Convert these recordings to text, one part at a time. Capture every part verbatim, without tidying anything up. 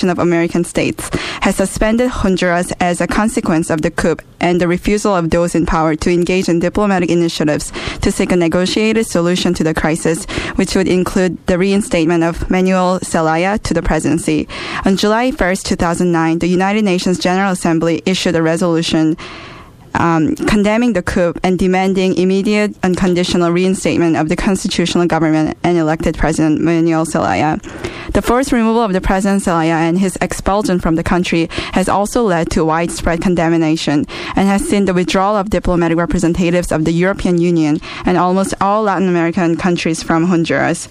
Confederation of American States, has suspended Honduras as a consequence of the coup and the refusal of those in power to engage in diplomatic initiatives to seek a negotiated solution to the crisis, which would include the reinstatement of Manuel Zelaya to the presidency. On July first, two thousand nine, the United Nations General Assembly issued a resolution Um, condemning the coup and demanding immediate unconditional reinstatement of the constitutional government and elected President Manuel Zelaya. The forced removal of the President Zelaya and his expulsion from the country has also led to widespread condemnation and has seen the withdrawal of diplomatic representatives of the European Union and almost all Latin American countries from Honduras.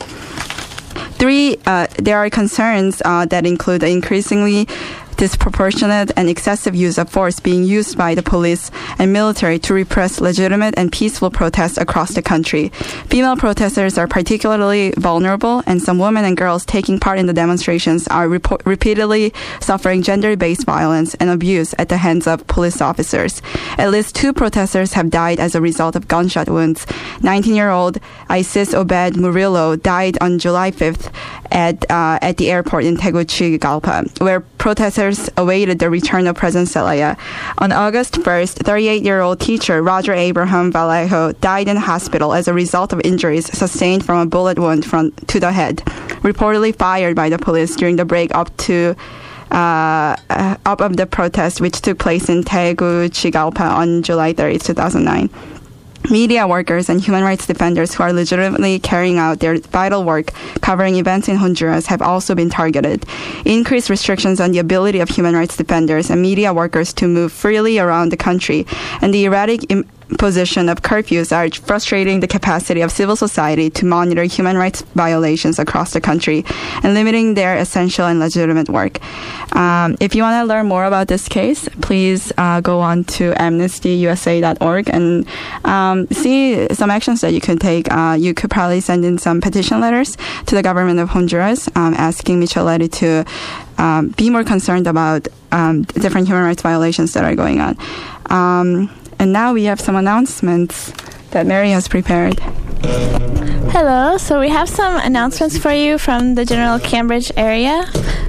Three, uh, there are concerns uh, that include the increasingly disproportionate and excessive use of force being used by the police and military to repress legitimate and peaceful protests across the country. Female protesters are particularly vulnerable, and some women and girls taking part in the demonstrations are repo- repeatedly suffering gender-based violence and abuse at the hands of police officers. At least two protesters have died as a result of gunshot wounds. nineteen-year-old Isis Obed Murillo died on July fifth at uh, at the airport in Tegucigalpa, where protesters awaited the return of President Zelaya. On August first, thirty-eight-year-old teacher Roger Abraham Vallejo died in the hospital as a result of injuries sustained from a bullet wound from, to the head, reportedly fired by the police during the break up to uh, uh, up of the protest, which took place in Tegucigalpa on July thirtieth, two thousand nine. Media workers and human rights defenders who are legitimately carrying out their vital work covering events in Honduras have also been targeted. Increased restrictions on the ability of human rights defenders and media workers to move freely around the country and the erratic im- position of curfews are frustrating the capacity of civil society to monitor human rights violations across the country and limiting their essential and legitimate work. Um, if you want to learn more about this case, please uh, go on to amnesty u s a dot org and um, see some actions that you can take. Uh, you could probably send in some petition letters to the government of Honduras um, asking Micheletti to um, be more concerned about um, different human rights violations that are going on. Um, And now we have some announcements that Mary has prepared. Hello. So we have some announcements for you from the general Cambridge area.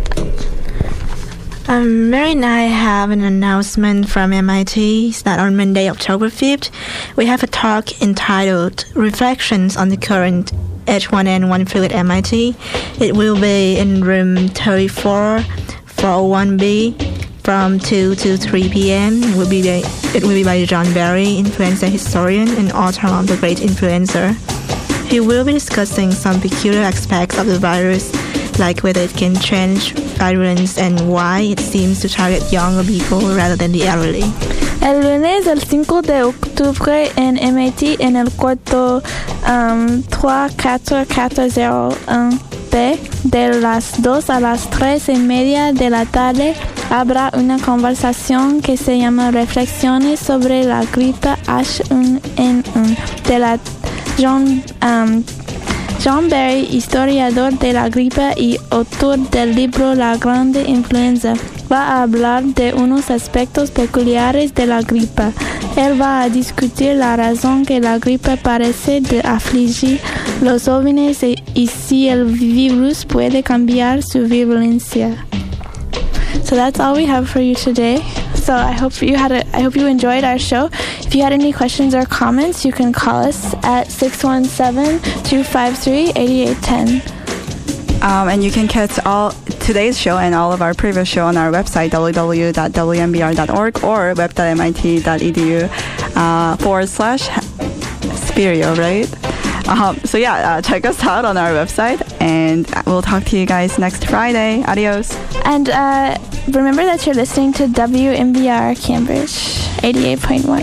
Um, Mary and I have an announcement from M I T that on Monday, October fifth, we have a talk entitled Reflections on the Current H one N one Field at M I T. It will be in room thirty-four, four oh one B. From two to three p.m. It will be by, it will be by John Barry, influencer historian and author of The Great Influencer. He will be discussing some peculiar aspects of the virus, like whether it can change virulence and why it seems to target younger people rather than the elderly. El lunes, el cinco de octubre, en M I T, en el cuarto um, tres cuatro cuatro cero uno B, de las dos a las tres y media de la tarde, habrá una conversación que se llama Reflexiones sobre la gripe H uno N uno de la John, um, John Barry, historiador de la gripe y autor del libro La Grande Influenza. Va a hablar de unos aspectos peculiares de la gripe. Él va a discutir la razón que la gripe parece de afligir los jóvenes y, y si el virus puede cambiar su virulencia. So that's all we have for you today. So I hope you had a, I hope you enjoyed our show. If you had any questions or comments, you can call us at six one seven, two five three, eight eight one zero. Um, and you can catch all today's show and all of our previous show on our website, w w w dot w m b r dot org or web dot m i t dot e d u uh, forward slash Spirio, right? Um, so yeah, uh, check us out on our website, and we'll talk to you guys next Friday. Adios. And uh, remember that you're listening to W M B R Cambridge eighty-eight point one.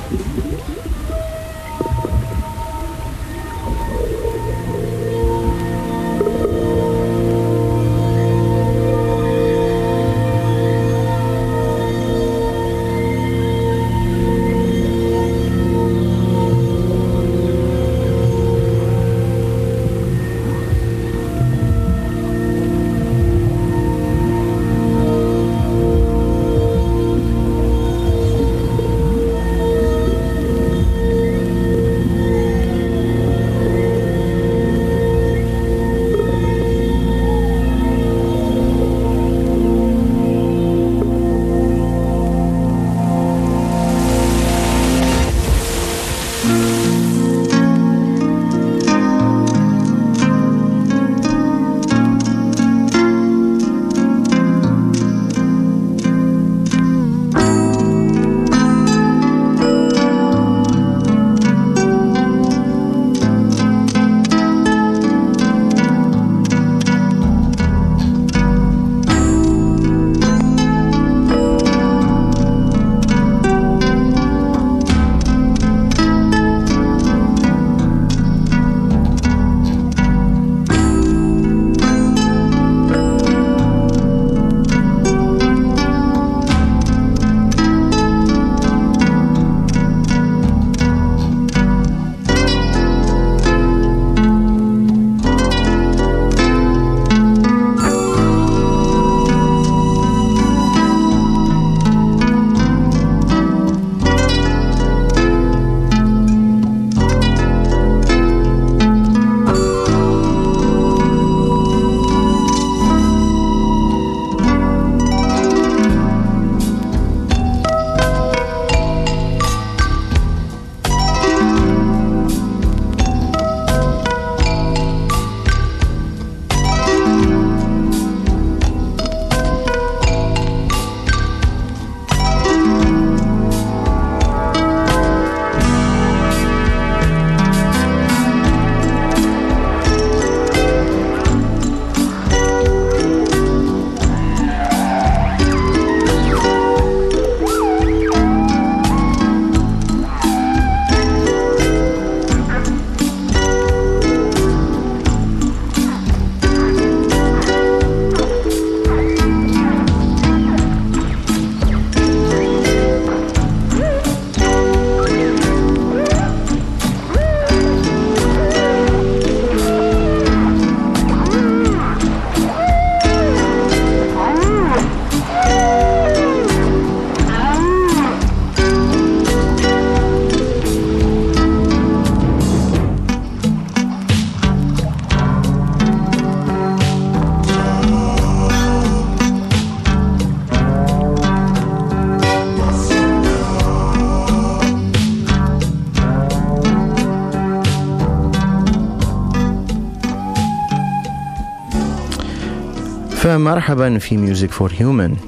فمرحبا في Music for Human.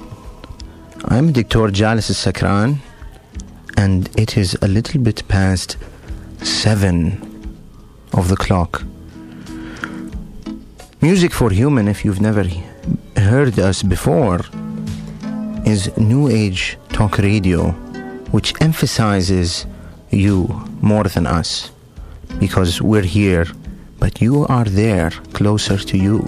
I'm Doctor Jalis Al-Sakran, and it is a little bit past seven of the clock. Music for Human, if you've never heard us before, is New Age talk radio, which emphasizes you more than us, because we're here, but you are there, closer to you.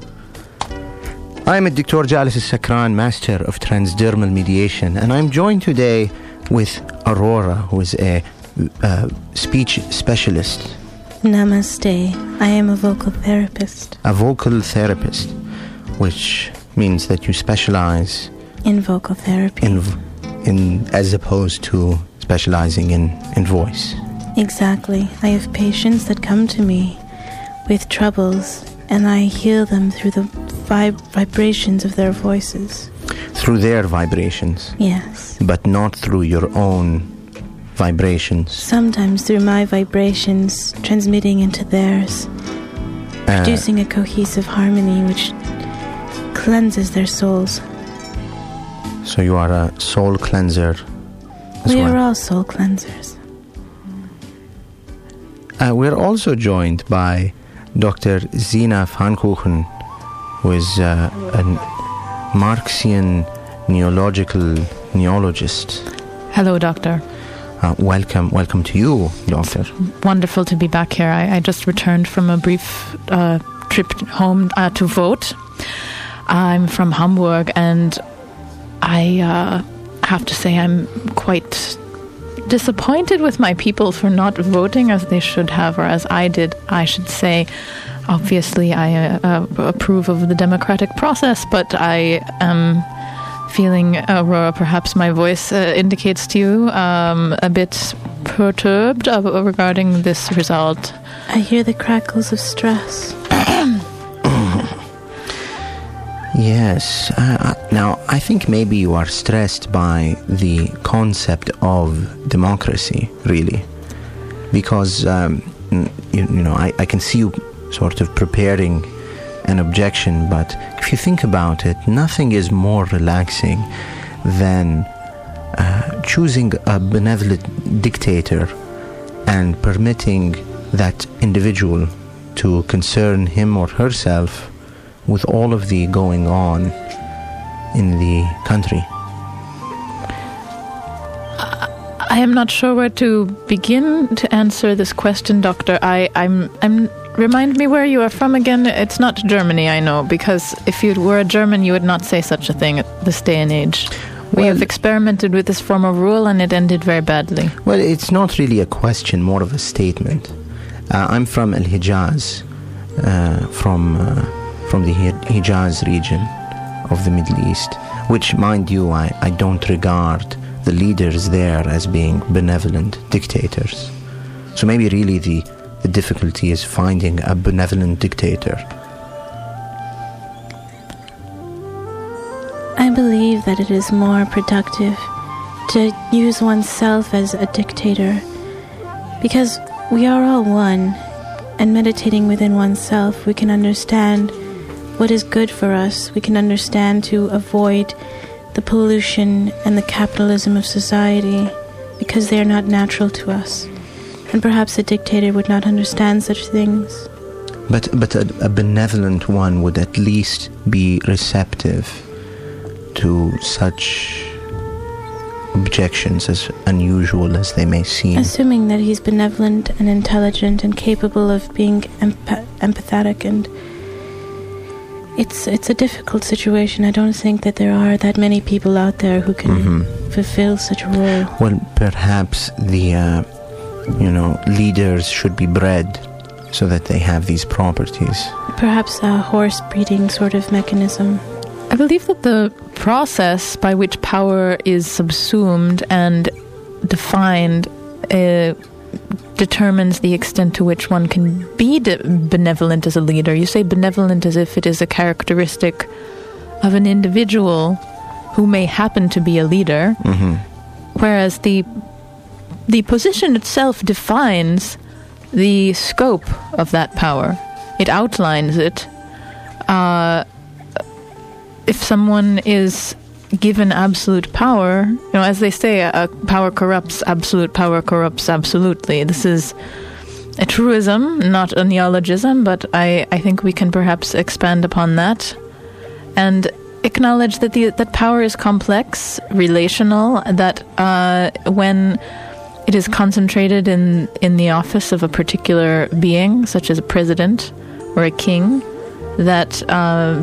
I'm Doctor Jalis Al-Sakran, Master of Transdermal Mediation, and I'm joined today with Aurora, who is a, a speech specialist. Namaste. I am a vocal therapist. A vocal therapist, which means that you specialize in vocal therapy. In, in as opposed to specializing in, in voice. Exactly. I have patients that come to me with troubles, and I heal them through the vib- vibrations of their voices. Through their vibrations? Yes. But not through your own vibrations? Sometimes through my vibrations transmitting into theirs, uh, producing a cohesive harmony which cleanses their souls. So you are a soul cleanser as we well? We are all soul cleansers. Uh, we're also joined by Doctor Zina Pfannkuchen, who is uh, a Marxian neological neologist. Hello, Doctor. Uh, welcome, welcome to you, Doctor. It's wonderful to be back here. I, I just returned from a brief uh, trip home uh, to vote. I'm from Hamburg, and I uh, have to say I'm quite disappointed with my people for not voting as they should have, or as I did, I should say. Obviously, I uh, uh, approve of the democratic process, but I am feeling, Aurora, perhaps my voice uh, indicates to you, um, a bit perturbed uh, regarding this result. I hear the crackles of stress. Yes. Uh, now, I think maybe you are stressed by the concept of democracy, really. Because, um, you, you know, I, I can see you sort of preparing an objection, but if you think about it, nothing is more relaxing than uh, choosing a benevolent dictator and permitting that individual to concern him or herself with all of the going on in the country. I am not sure where to begin to answer this question, Doctor. I, I'm, I'm. Remind me where you are from again. It's not Germany, I know, because if you were a German, you would not say such a thing at this day and age. We well, have experimented with this form of rule, and it ended very badly. Well, it's not really a question, more of a statement. Uh, I'm from Al-Hijaz, uh, from uh, from the Hijaz region of the Middle East, which, mind you, I, I don't regard the leaders there as being benevolent dictators. So maybe really the The difficulty is finding a benevolent dictator. I believe that it is more productive to use oneself as a dictator, because we are all one, and meditating within oneself, we can understand what is good for us. We can understand to avoid the pollution and the capitalism of society, because they are not natural to us. And perhaps a dictator would not understand such things. But but a, a benevolent one would at least be receptive to such objections, as unusual as they may seem. Assuming that he's benevolent and intelligent and capable of being empa- empathetic, and it's it's a difficult situation. I don't think that there are that many people out there who can mm-hmm. fulfill such a role. Well, perhaps the uh, you know, leaders should be bred so that they have these properties. Perhaps a horse breeding sort of mechanism. I believe that the process by which power is subsumed and defined uh, determines the extent to which one can be de- benevolent as a leader. You say benevolent as if it is a characteristic of an individual who may happen to be a leader, mm-hmm. whereas the The position itself defines the scope of that power. It outlines it. Uh, if someone is given absolute power, you know, as they say, uh, power corrupts, absolute power corrupts absolutely. This is a truism, not a neologism, but I, I think we can perhaps expand upon that and acknowledge that the that power is complex, relational, that uh, when it is concentrated in, in the office of a particular being, such as a president or a king, that uh,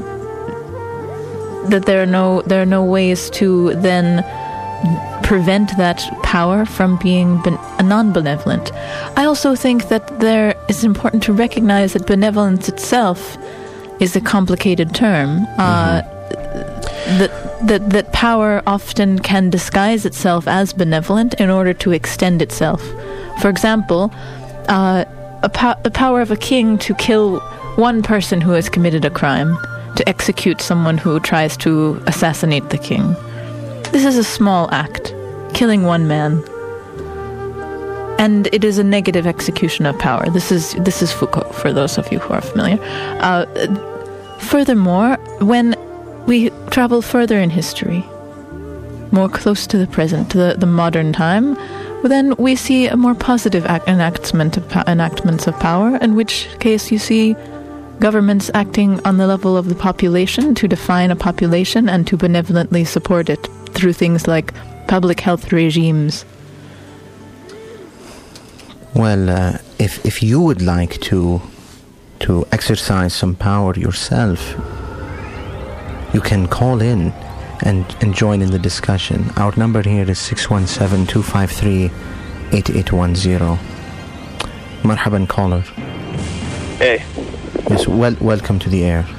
that there are no there are no ways to then prevent that power from being ben- non-benevolent. I also think that there is important to recognize that benevolence itself is a complicated term. Mm-hmm. Uh, that that that power often can disguise itself as benevolent in order to extend itself. For example, uh, a po- the power of a king to kill one person who has committed a crime, to execute someone who tries to assassinate the king. This is a small act, killing one man, and it is a negative execution of power. This is this is Foucault, for those of you who are familiar. Uh, furthermore, when we travel further in history, more close to the present, to the, the modern time, then we see a more positive act, enactment of po- enactments of power, in which case you see governments acting on the level of the population to define a population and to benevolently support it through things like public health regimes Well, uh, if if you would like to to exercise some power yourself, you can call in and, and join in the discussion. Our number here is six one seven, two five three, eight eight one zero. Marhaban, caller. Hey. Yes, well, welcome to the air.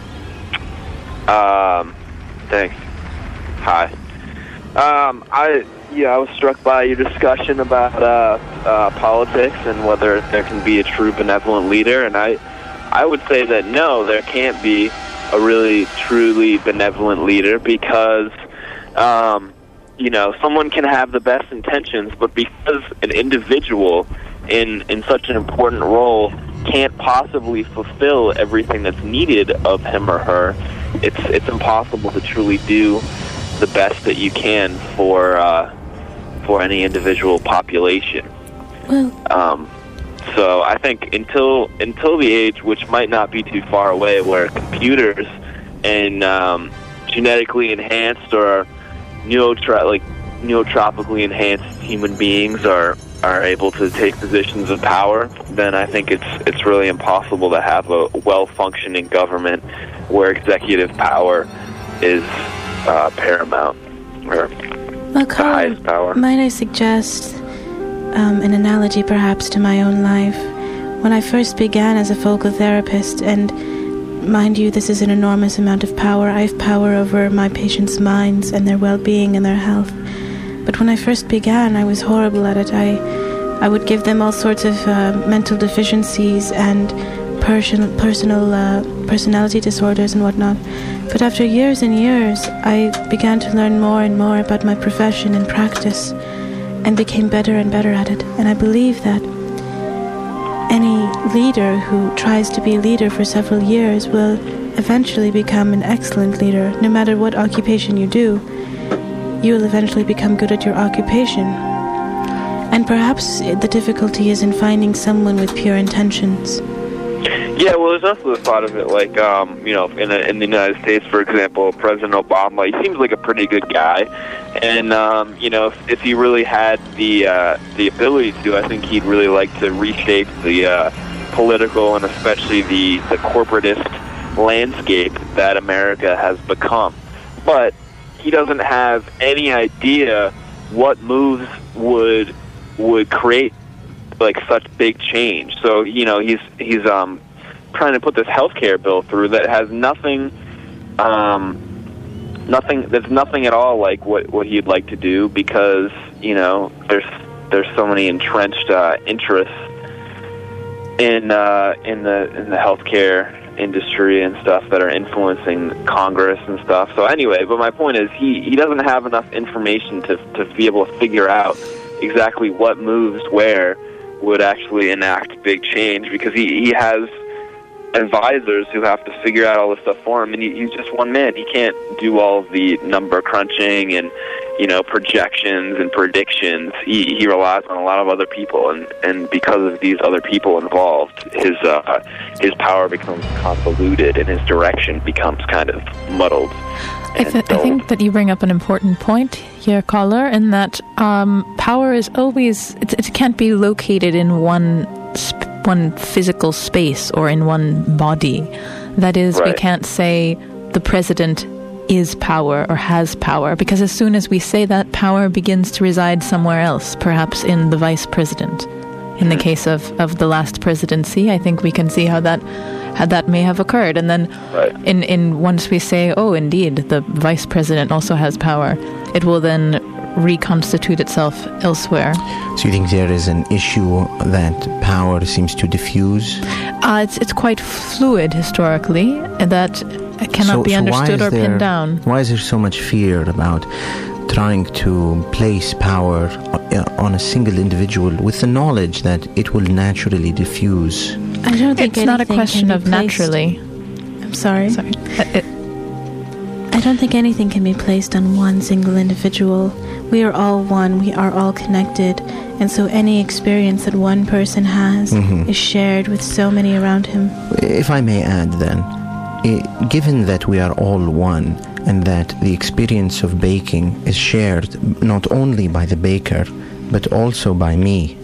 Um, thanks. Hi. Um, I yeah, I was struck by your discussion about uh, uh, politics and whether there can be a true benevolent leader, and I, I would say that no, there can't be a really truly benevolent leader because, um, you know, someone can have the best intentions, but because an individual in in such an important role can't possibly fulfill everything that's needed of him or her, it's it's impossible to truly do the best that you can for uh, for any individual population. Well, um, so I think until until the age, which might not be too far away, where computers and um, genetically enhanced or neurotra- like neurotropically enhanced human beings are are able to take positions of power, then I think it's it's really impossible to have a well-functioning government where executive power is uh, paramount, or well, the highest power. Might I suggest um, an analogy perhaps to my own life? When I first began as a focal therapist, and mind you, this is an enormous amount of power. I have power over my patients' minds and their well-being and their health. But when I first began, I was horrible at it. I I would give them all sorts of uh, mental deficiencies and person, personal uh, personality disorders and whatnot. But after years and years, I began to learn more and more about my profession and practice and became better and better at it. And I believe that any leader who tries to be a leader for several years will eventually become an excellent leader. No matter what occupation you do, you will eventually become good at your occupation. And perhaps the difficulty is in finding someone with pure intentions. Yeah, well, there's also the thought of it, like, um, you know, in, a, in the United States, for example, President Obama, he seems like a pretty good guy. And, um, you know, if, if he really had the uh, the ability to, I think he'd really like to reshape the uh, political and especially the, the corporatist landscape that America has become. But he doesn't have any idea what moves would would create like such big change. So, you know, he's he's um trying to put this healthcare bill through that has nothing um nothing that's nothing at all like what what he'd like to do, because, you know, there's there's so many entrenched uh, interests in uh, in the in the healthcare industry and stuff that are influencing Congress and stuff. So anyway, but my point is he, he doesn't have enough information to to be able to figure out exactly what moves where would actually enact big change, because he, he has advisors who have to figure out all this stuff for him, and he, he's just one man. He can't do all of the number crunching and, you know, projections and predictions. He, he relies on a lot of other people, and, and because of these other people involved, his uh, his power becomes convoluted and his direction becomes kind of muddled. I, th- I think that you bring up an important point here, caller, in that um, power is always, it, it can't be located in one sp- one physical space or in one body. That is, right. We can't say the president is power or has power, because as soon as we say that, power begins to reside somewhere else, perhaps in the vice president. In the case of, of the last presidency, I think we can see how that how that may have occurred. And then right. in, in once we say, oh, indeed, the vice president also has power, it will then reconstitute itself elsewhere. So you think there is an issue that power seems to diffuse? Uh, it's it's quite fluid historically, and that cannot so, be so understood or there, pinned down. Why is there so much fear about trying to place power on a single individual with the knowledge that it will naturally diffuse? I don't think it's not a question of placed. naturally. I'm sorry. Sorry. It, I don't think anything can be placed on one single individual. We are all one. We are all connected. And so any experience that one person has mm-hmm. is shared with so many around him. If I may add then, eh, given that we are all one, and that the experience of baking is shared not only by the baker, but also by me,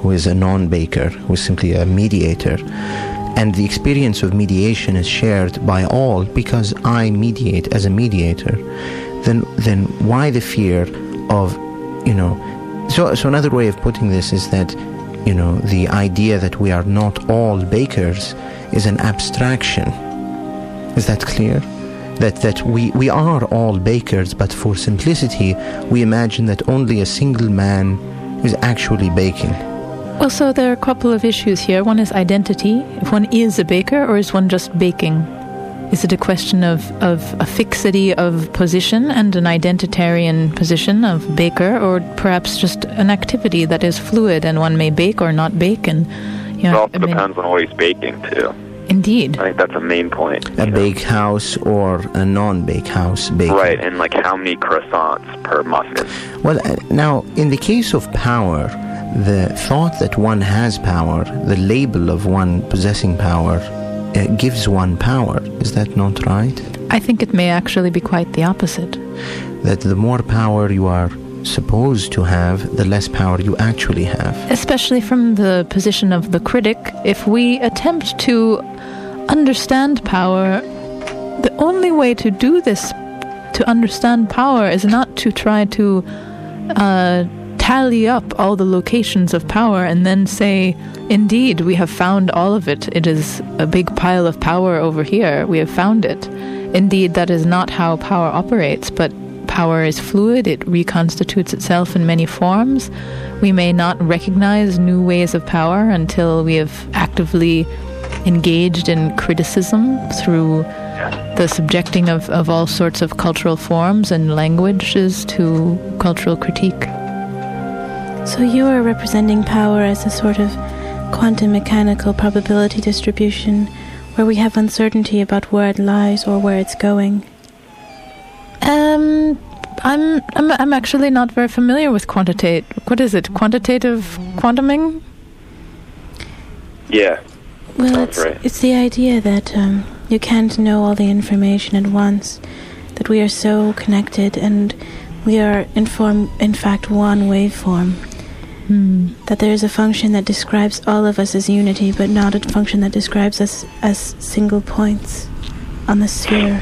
who is a non-baker, who is simply a mediator, and the experience of mediation is shared by all because I mediate as a mediator, then then why the fear of, you know, so so another way of putting this is that, you know, the idea that we are not all bakers is an abstraction. Is that clear? That that we, we are all bakers, but for simplicity, we imagine that only a single man is actually baking. Well, so there are a couple of issues here. One is identity. If one is a baker, or is one just baking? Is it a question of, of a fixity of position and an identitarian position of baker, or perhaps just an activity that is fluid and one may bake or not bake? And you know, it also I mean, depends on what he's baking, too. Indeed. I think that's a main point. A bake house or a non-bake house baking. Right, and like how many croissants per muffin. Well, uh, now, in the case of power, the thought that one has power, the label of one possessing power, uh, gives one power. Is that not right? I think it may actually be quite the opposite. That the more power you are supposed to have, the less power you actually have. Especially from the position of the critic, if we attempt to understand power, the only way to do this, to understand power, is not to try to uh, tally up all the locations of power and then say, indeed, we have found all of it. It is a big pile of power over here. We have found it. Indeed, that is not how power operates, but power is fluid. It reconstitutes itself in many forms. We may not recognize new ways of power until we have actively engaged in criticism through the subjecting of, of all sorts of cultural forms and languages to cultural critique. So you are representing power as a sort of quantum mechanical probability distribution where we have uncertainty about where it lies or where it's going. Um, I'm I'm I'm actually not very familiar with quantitate. What is it? Quantitative quantuming? Yeah. Well, it's, right. it's the idea that um, you can't know all the information at once, that we are so connected and we are in, form, in fact one waveform, Hmm. that there is a function that describes all of us as unity, but not a function that describes us as single points on the sphere.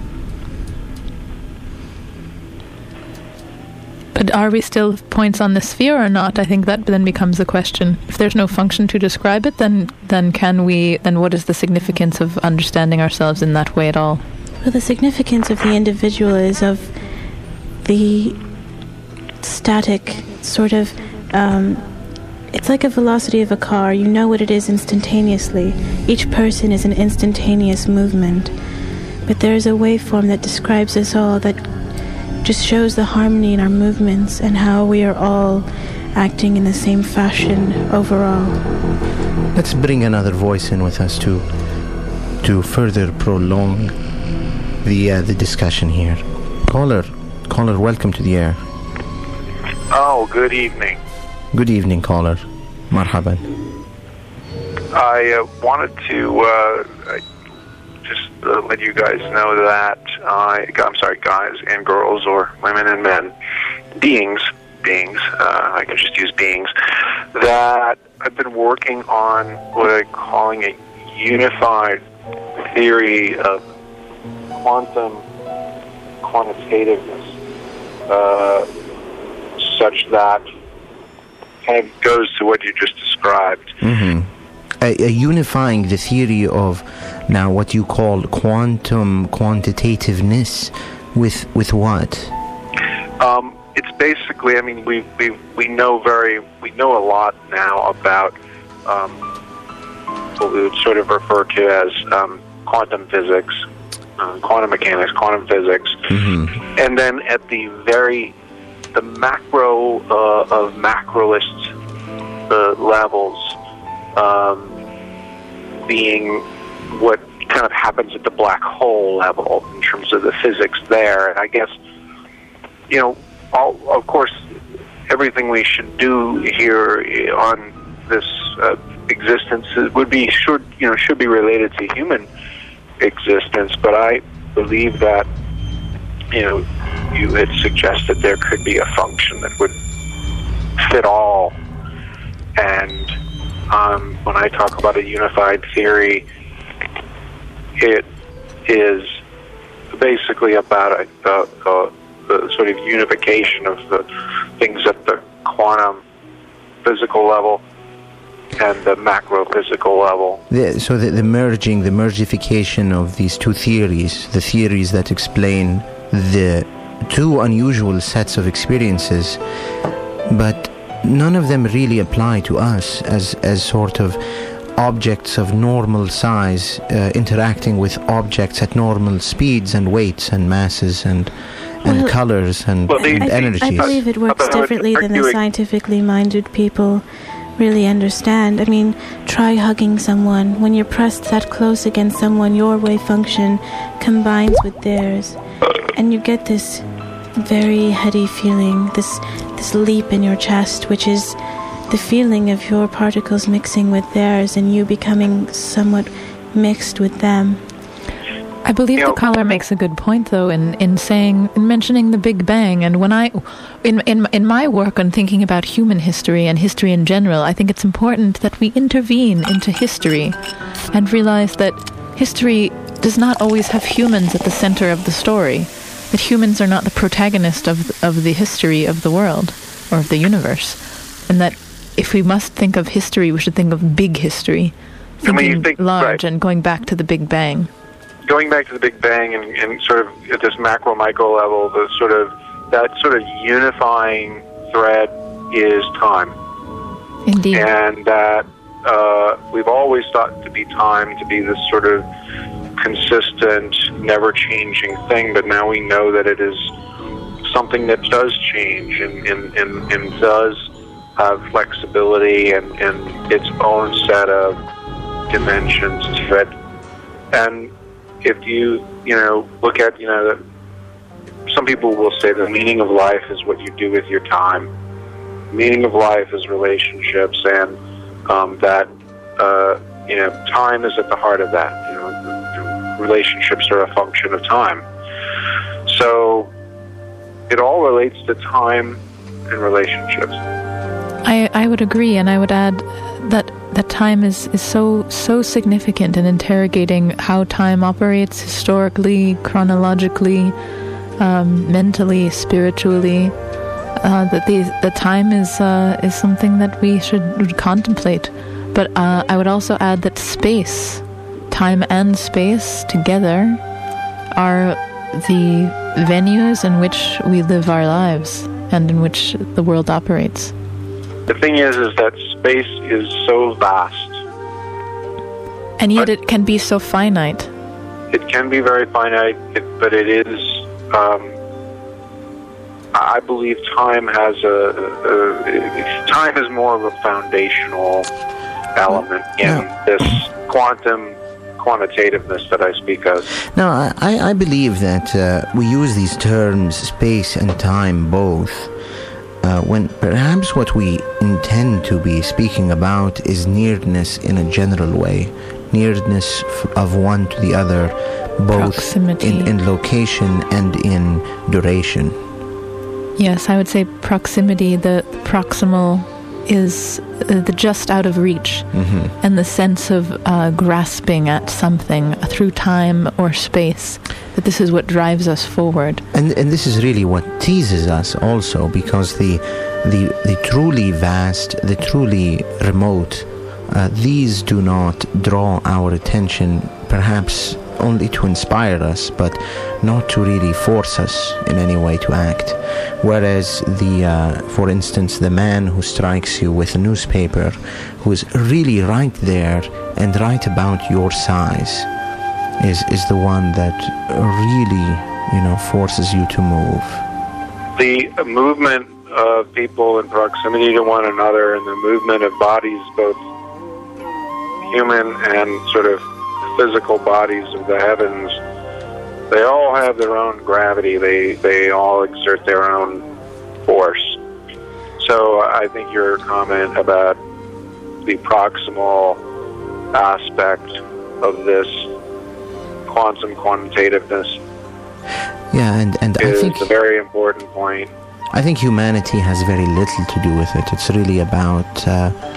But are we still points on the sphere or not? I think that then becomes a question. If there's no function to describe it, then then can we? Then what is the significance of understanding ourselves in that way at all? Well, the significance of the individual is of the static sort of. Um, it's like a velocity of a car. You know what it is instantaneously. Each person is an instantaneous movement. But there is a waveform that describes us all, that just shows the harmony in our movements and how we are all acting in the same fashion overall. Let's bring another voice in with us to to further prolong the uh, the discussion here. Caller, caller, welcome to the air. Oh, good evening. Good evening, caller. Marhaban. I uh, wanted to uh, just uh, let you guys know that I, I'm sorry, guys and girls, or women and men, beings, beings, uh, I can just use beings, that I've been working on what I'm calling a unified theory of quantum quantitativeness, uh, such that kind of goes to what you just described. Mm-hmm. A, a unifying the theory of now what you call quantum quantitativeness with with what? Um, it's basically, I mean, we we we know very we know a lot now about um, what we would sort of refer to as um, quantum physics, uh, quantum mechanics, quantum physics, Mm-hmm. and then at the very the macro uh, of macroist uh, levels, um, being what kind of happens at the black hole level in terms of the physics there. And I guess, you know, all, of course, everything we should do here on this uh, existence would be should you know should be related to human existence. But I believe that, you know, you had suggested there could be a function that would fit all, and And um, when I talk about a unified theory, it is basically about a, a, a, a sort of unification of the things at the quantum physical level and the macro physical level. The, so the, the merging, the mergification of these two theories, the theories that explain the two unusual sets of experiences, but none of them really apply to us as, as sort of objects of normal size uh, interacting with objects at normal speeds and weights and masses and and Well, colors and, Well, the- and I, energies. I believe it works But I would differently than the argue it- scientifically minded people really understand. I mean, try hugging someone. When you're pressed that close against someone, your wave function combines with theirs, and you get this very heady feeling, this this leap in your chest, which is the feeling of your particles mixing with theirs and you becoming somewhat mixed with them. I believe You the know- caller makes a good point, though, in, in saying, in mentioning the Big Bang. And when I, in, in in my work on thinking about human history and history in general, I think it's important that we intervene into history and realize that history does not always have humans at the center of the story. That humans are not the protagonist of of the history of the world or of the universe, and that if we must think of history, we should think of big history, And when you thinking think- large right. and going back to the Big Bang. Going back to the Big Bang and, and sort of at this macro micro level, the sort of that sort of unifying thread is time, Indeed. and that uh, we've always thought to be time to be this sort of consistent, never-changing thing, but now we know that it is something that does change and and, and, and does have flexibility and, and its own set of dimensions to it. And if you, you know, look at, you know, some people will say the meaning of life is what you do with your time. Meaning of life is relationships, and um, that, uh, you know, time is at the heart of that. You know, relationships are a function of time. So it all relates to time and relationships. I, I would agree, and I would add that that time is, is so so significant in interrogating how time operates historically, chronologically, um, mentally, spiritually. Uh, that the the time is uh, is something that we should contemplate. But uh, I would also add that space, time and space together, are the venues in which we live our lives and in which the world operates. The thing is, is that space is so vast. And yet But- it can be so finite. It can be very finite, it, but it is. Um, I believe time has a, a, a time is more of a foundational element in Yeah. this quantum quantitativeness that I speak of. Now, I, I believe that uh, we use these terms, space and time, both, uh, when perhaps what we intend to be speaking about is nearness in a general way, nearness f- of one to the other, both Proximity. in, in location and in duration. Yes, I would say proximity, the proximal is uh, the just out of reach, hmm and the sense of uh, grasping at something through time or space, that this is what drives us forward. And and this is really what teases us also, because the the the truly vast, the truly remote, uh, these do not draw our attention, perhaps only to inspire us, but not to really force us in any way to act. Whereas the, uh, for instance, the man who strikes you with a newspaper, who is really right there and right about your size, is is the one that really, you know, forces you to move. The movement of people in proximity to one another, and the movement of bodies, both human and sort of physical bodies of the heavens, they all have their own gravity. They they all exert their own force. So I think your comment about the proximal aspect of this quantum quantitativeness Yeah, and, and I is think a very important point. I think humanity has very little to do with it. It's really about uh,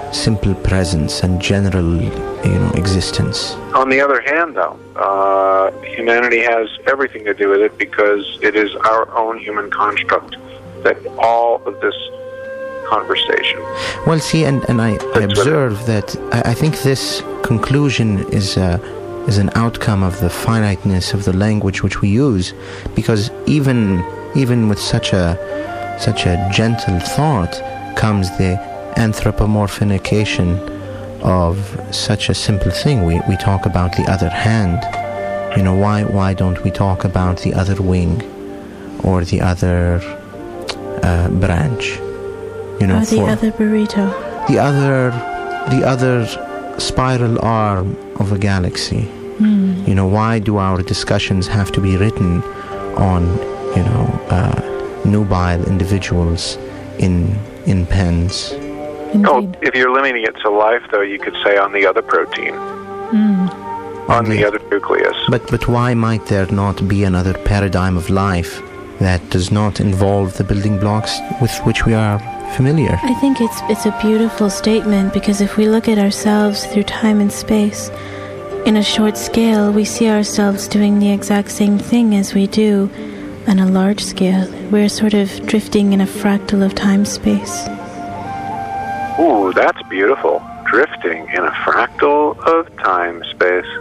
simple presence and general, you know, existence. On the other hand, though, uh, humanity has everything to do with it because it is our own human construct that all of this conversation. Well, see, and, and I, I observe that I, I think this conclusion is a, is an outcome of the finiteness of the language which we use, because even even with such a such a gentle thought comes the anthropomorphication of such a simple thing. We we talk about the other hand. You know, why why don't we talk about the other wing or the other uh, branch? You know, or the other burrito. The other the other spiral arm of a galaxy. Mm. You know, why do our discussions have to be written on, you know, uh, nubile individuals in in pens? Indeed. Oh, if you're limiting it to life, though, you could say on the other protein, Mm. on the other nucleus. But but why might there not be another paradigm of life that does not involve the building blocks with which we are familiar? I think it's it's a beautiful statement, because if we look at ourselves through time and space, in a short scale, we see ourselves doing the exact same thing as we do on a large scale. We're sort of drifting in a fractal of time-space. Ooh, that's beautiful. Drifting in a fractal of time-space.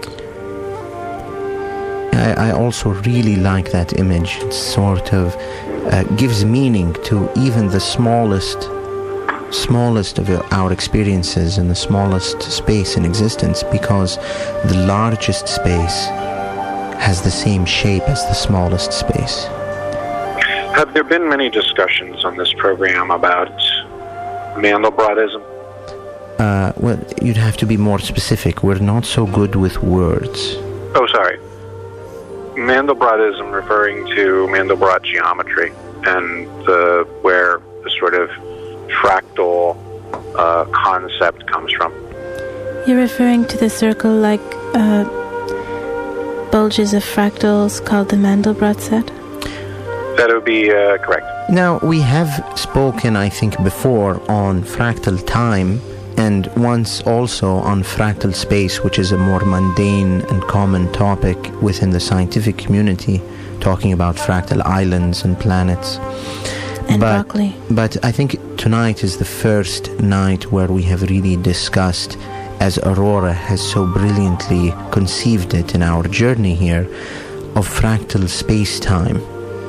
I, I also really like that image. It sort of uh, gives meaning to even the smallest smallest of our experiences in the smallest space in existence, because the largest space has the same shape as the smallest space. Have there been many discussions on this program about Mandelbrottism? Uh, well, you'd have to be more specific. We're not so good with words. Oh, sorry. Mandelbrottism, referring to Mandelbrot geometry, and uh, where the sort of fractal uh, concept comes from. You're referring to the circle-like uh, bulges of fractals called the Mandelbrot set? That would be uh, correct. Now, we have spoken, I think, before on fractal time, and once also on fractal space, which is a more mundane and common topic within the scientific community, talking about fractal islands and planets. And but, broccoli. But I think tonight is the first night where we have really discussed, as Aurora has so brilliantly conceived it in our journey here, of fractal space-time.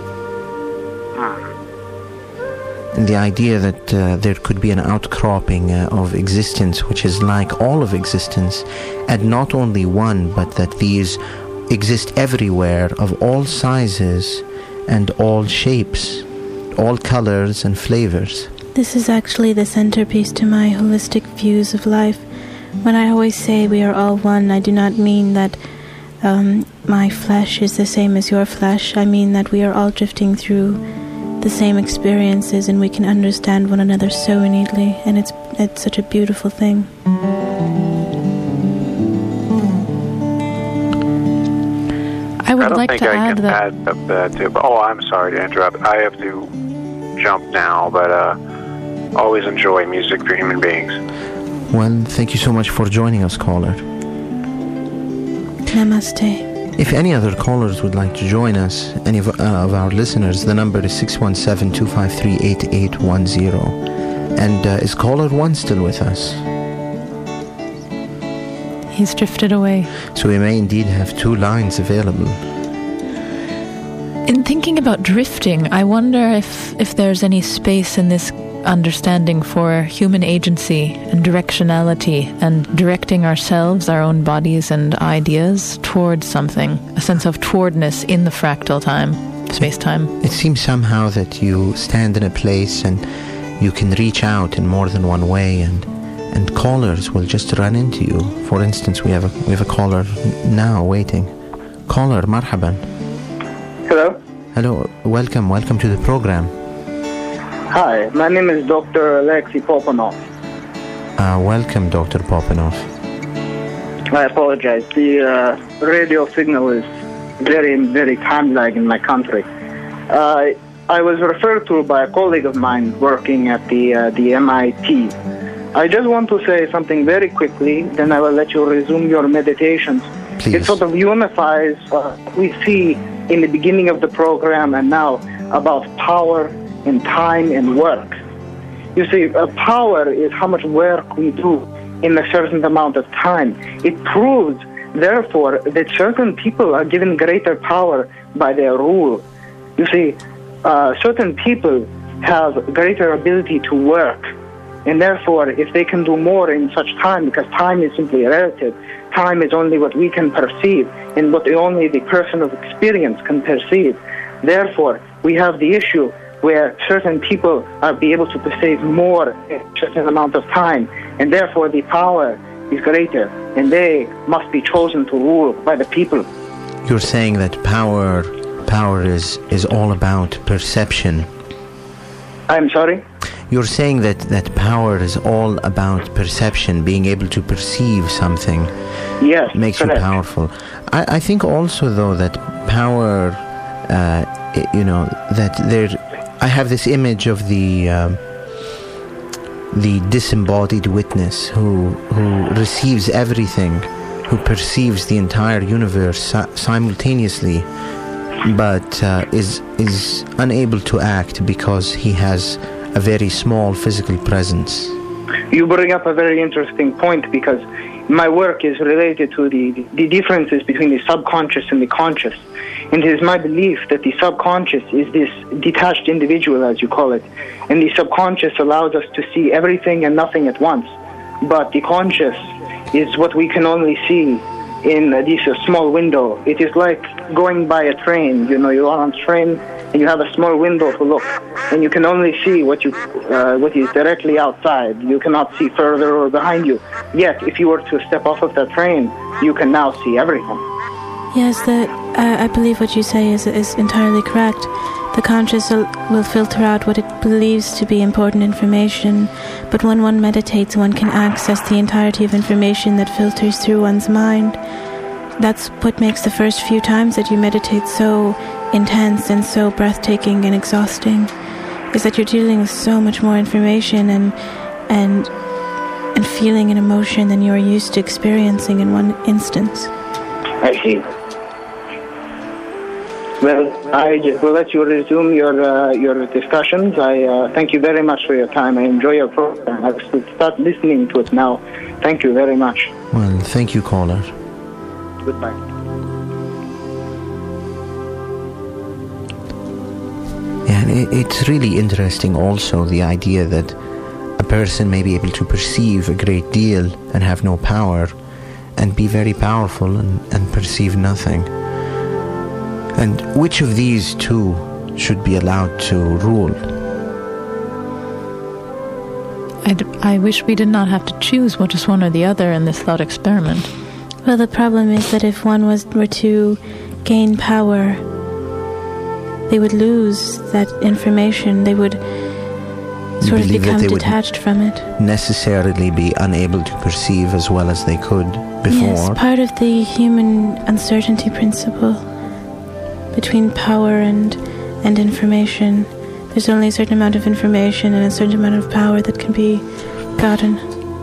And the idea that uh, there could be an outcropping uh, of existence which is like all of existence, and not only one, but that these exist everywhere, of all sizes and all shapes, all colors and flavors. This is actually the centerpiece to my holistic views of life. When I always say we are all one, I do not mean that um, my flesh is the same as your flesh. I mean that we are all drifting through the same experiences, and we can understand one another so neatly, and it's it's such a beautiful thing. I would I don't like think to I add can that. add up that too. Oh, I'm sorry to interrupt. I have to jump now, but uh, always enjoy music for human beings. Well, thank you so much for joining us, caller. Namaste. If any other callers would like to join us, any of, uh, of our listeners, the number is six one seven, two five three, eight eight one zero. And uh, is caller one still with us? He's drifted away. So we may indeed have two lines available. In thinking about drifting, I wonder if, if there's any space in this understanding for human agency and directionality, and directing ourselves, our own bodies and ideas towards something, a sense of towardness in the fractal time, space-time. It seems somehow that you stand in a place and you can reach out in more than one way, and and callers will just run into you. For instance, we have a we have a caller now waiting. Caller, marhaban. Hello. Hello, welcome, welcome to the program. Hi, my name is Doctor Alexei Popanov. Uh, welcome, Doctor Popanov. I apologize. The uh, radio signal is very, very time-lag in my country. Uh, I was referred to by a colleague of mine working at the uh, the M I T I just want to say something very quickly, then I will let you resume your meditations. Please. It sort of unifies uh, what we see in the beginning of the program and now about power and time and work. You see, uh, power is how much work we do in a certain amount of time. It proves, therefore, that certain people are given greater power by their rule. You see, uh, certain people have greater ability to work, and therefore, if they can do more in such time, because time is simply relative, time is only what we can perceive, and what only the person of experience can perceive. Therefore, we have the issue where certain people are be able to perceive more in a certain amount of time, and therefore the power is greater, and they must be chosen to rule by the people. You're saying that power, power is, is all about perception. I'm sorry? You're saying that, that power is all about perception, being able to perceive something. Yes, makes correct. you powerful. I, I think also, though, that power, uh, you know, that there, I have this image of the um, the disembodied witness who who receives everything, who perceives the entire universe si- simultaneously, but uh, is is unable to act because he has a very small physical presence. You bring up a very interesting point, because my work is related to the, the differences between the subconscious and the conscious. And it is my belief that the subconscious is this detached individual, as you call it, and the subconscious allows us to see everything and nothing at once. But the conscious is what we can only see in this uh, small window. It is like going by a train. You know, you're on a train and you have a small window to look, and you can only see what you uh, what is directly outside. You cannot see further or behind you. Yet, if you were to step off of that train, you can now see everything. Yes, the, uh, I believe what you say is is entirely correct. The conscious will, will filter out what it believes to be important information, but when one meditates, one can access the entirety of information that filters through one's mind. That's what makes the first few times that you meditate so intense and so breathtaking and exhausting, is that you're dealing with so much more information and and and feeling and emotion than you are used to experiencing in one instance. I see. Well, I just will let you resume your uh, your discussions. I uh, thank you very much for your time. I enjoy your program. I will start listening to it now. Thank you very much. Well, thank you, caller. Goodbye. Yeah, and it, it's really interesting also, the idea that a person may be able to perceive a great deal and have no power, and be very powerful and, and perceive nothing. And which of these two should be allowed to rule? I, d- I wish we did not have to choose what is one or the other in this thought experiment. Well, the problem is that if one was were to gain power, they would lose that information. They would sort of become detached from it. Necessarily be unable to perceive as well as they could before. Yes, part of the human uncertainty principle between power and and information. There's only a certain amount of information and a certain amount of power that can be gotten.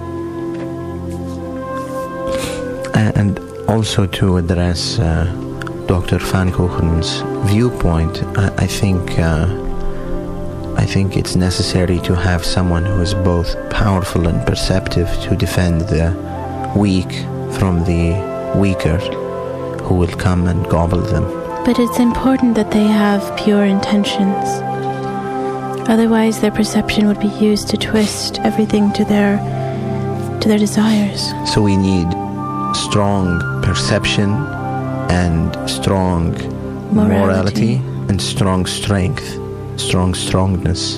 And also to address uh, Doctor Van Koochen's viewpoint, I, I think uh, I think it's necessary to have someone who is both powerful and perceptive to defend the weak from the weaker, who will come and gobble them. But it's important that they have pure intentions. Otherwise, their perception would be used to twist everything to their to their desires. So we need strong perception and strong morality, morality and strong strength, strong strongness.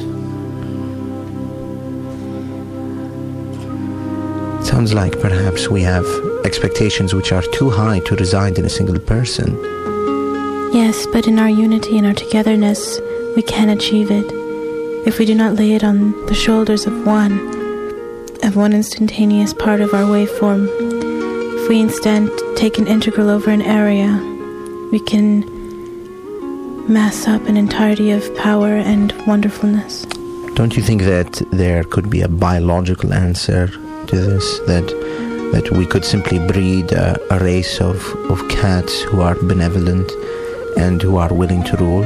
Sounds like perhaps we have expectations which are too high to reside in a single person. Yes, but in our unity and our togetherness, we can achieve it. If we do not lay it on the shoulders of one, of one instantaneous part of our waveform, if we instead take an integral over an area, we can mass up an entirety of power and wonderfulness. Don't you think that there could be a biological answer to this? That that we could simply breed a, a race of, of cats who are benevolent and who are willing to rule?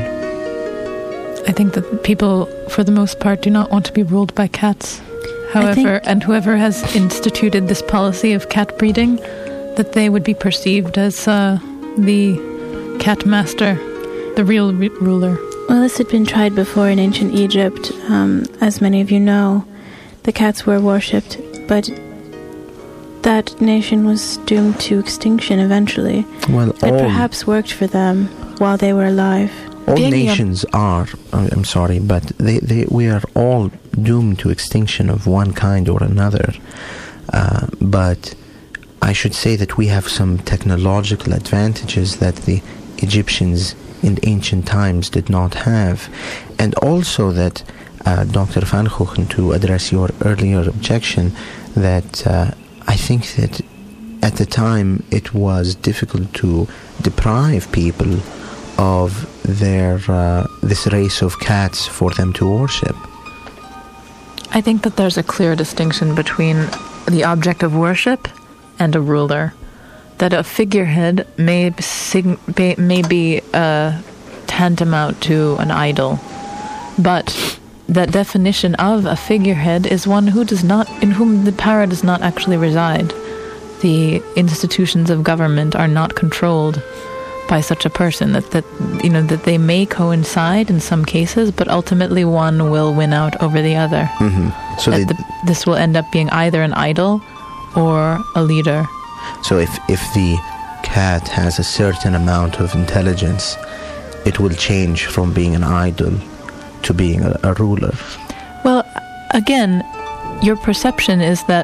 I think that people, for the most part, do not want to be ruled by cats. However, think- and whoever has instituted this policy of cat breeding, that they would be perceived as uh, the cat master, the real re- ruler. Well, this had been tried before in ancient Egypt. Um, as many of you know, the cats were worshipped, but that nation was doomed to extinction eventually. Well, It all, perhaps worked for them while they were alive. all Being a- nations are, uh, I'm sorry, but they, they, we are all doomed to extinction of one kind or another. Uh, but I should say that we have some technological advantages that the Egyptians in ancient times did not have. And also that, uh, Doctor Van Goghen, to address your earlier objection, that uh, I think that at the time it was difficult to deprive people of their uh, this race of cats for them to worship. I think that there's a clear distinction between the object of worship and a ruler. That a figurehead may, sig- may be uh, tantamount to an idol, but that definition of a figurehead is one who does not, in whom the power does not actually reside. The institutions of government are not controlled by such a person. That that you know that they may coincide in some cases, but ultimately one will win out over the other. Mm-hmm. So, That they, the, this will end up being either an idol or a leader. so if if the cat has a certain amount of intelligence, it will change from being an idol to being a, a ruler. Well, again, your perception is that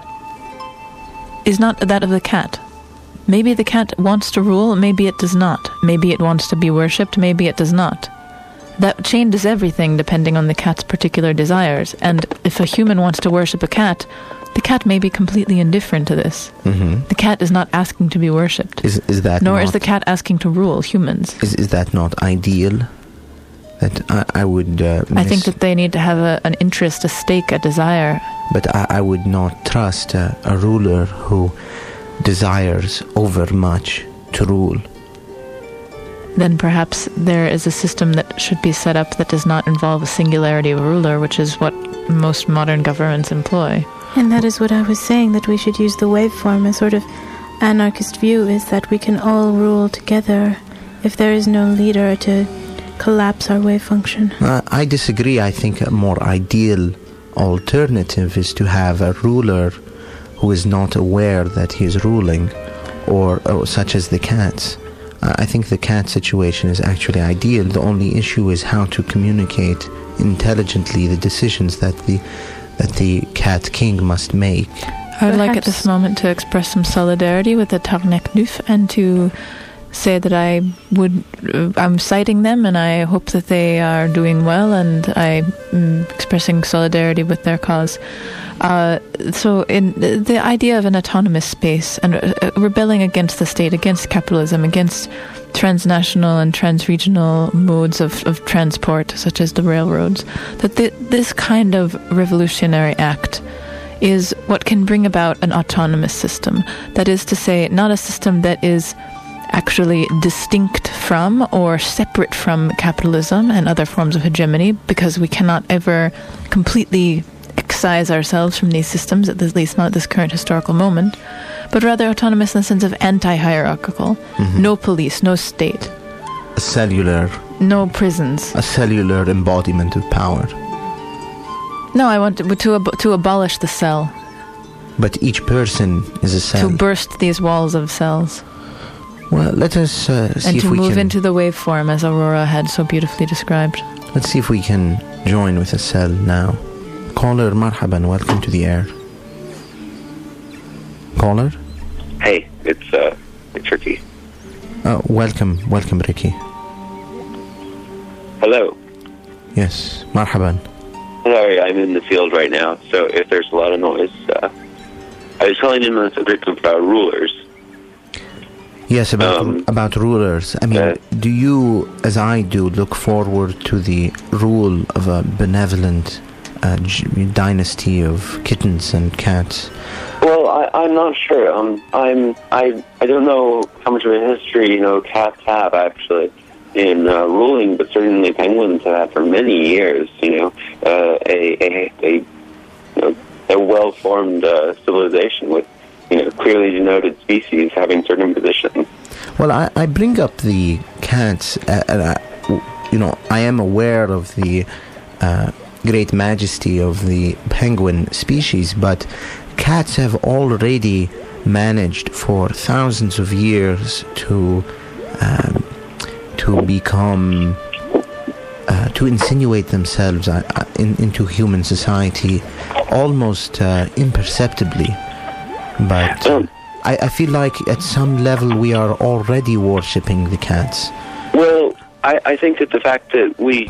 is not that of the cat. Maybe the cat wants to rule, maybe it does not. Maybe it wants to be worshipped, maybe it does not. That changes everything depending on the cat's particular desires. And if a human wants to worship a cat, the cat may be completely indifferent to this. Mm-hmm. The cat is not asking to be worshipped. Is is that Nor not, is the cat asking to rule humans. is is that not ideal? That I, I would. Uh, I think miss- that they need to have a, an interest, a stake, a desire. But I, I would not trust a, a ruler who desires overmuch to rule. Then perhaps there is a system that should be set up that does not involve a singularity of ruler, which is what most modern governments employ. And that is what I was saying, that we should use the waveform. A sort of anarchist view is that we can all rule together if there is no leader to collapse our wave function. Uh, I disagree. I think a more ideal alternative is to have a ruler who is not aware that he is ruling, or, or such as the cats. Uh, I think the cat situation is actually ideal. The only issue is how to communicate intelligently the decisions that the that the cat king must make. I would like at Perhaps- this moment to express some solidarity with the Tarnek Nuf and to say that I would, uh, I'm citing them and I hope that they are doing well, and I'm mm, expressing solidarity with their cause. Uh, so in the, the idea of an autonomous space and uh, rebelling against the state, against capitalism, against transnational and transregional modes of, of transport, such as the railroads, that th- this kind of revolutionary act is what can bring about an autonomous system. That is to say, not a system that is actually distinct from or separate from capitalism and other forms of hegemony, because we cannot ever completely excise ourselves from these systems, at least not at this current historical moment, but rather autonomous in the sense of anti-hierarchical. Mhm. No police, no state, A cellular, no prisons. a cellular embodiment of power. No, I want to, to, ab- to abolish the cell, But each person is a cell. to burst these walls of cells, Well, let us uh, see and if to we move can. into the waveform as Aurora had so beautifully described. Let's see if we can join with a cell now. Caller, marhaban, welcome to the air. Caller? Hey, it's uh, it's Ricky. Uh, welcome, welcome, Ricky. Hello. Yes, marhaban. Sorry, I'm in the field right now, so if there's a lot of noise, uh, I was calling in on the subject of uh, rulers. Yes, about Um, about rulers. I mean, uh, do you, as I do, look forward to the rule of a benevolent a g- dynasty of kittens and cats? Well, I, I'm not sure. Um, I'm I I don't know how much of a history you know cats have actually in uh, ruling, but certainly penguins have had for many years. You know, uh, a a a you know, a well-formed uh, civilization with you know clearly denoted species having certain positions. Well, I, I bring up the cats, uh, and I, you know, I am aware of the uh, great majesty of the penguin species, but cats have already managed for thousands of years to um, to become, uh, to insinuate themselves uh, in, into human society almost uh, imperceptibly. But uh, I, I feel like at some level we are already worshipping the cats. Well, I, I think that the fact that we,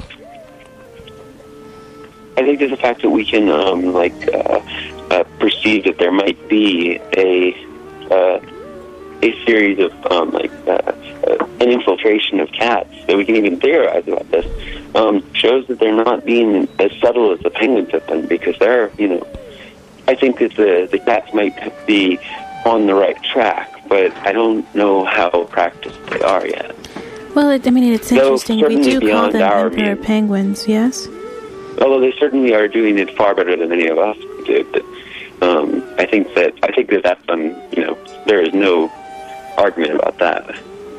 I think that the fact that we can um, like uh, uh, perceive that there might be a uh, a series of um, like uh, uh, an infiltration of cats, that we can even theorize about this, um, shows that they're not being as subtle as the penguins have been, because they're you know. I think that the, the cats might be on the right track, but I don't know how practiced they are yet. Well, it, I mean, it's Though interesting. We do call them emperor means. penguins, yes? Although they certainly are doing it far better than any of us did. But um, I think that I think that that's um, you know there is no argument about that.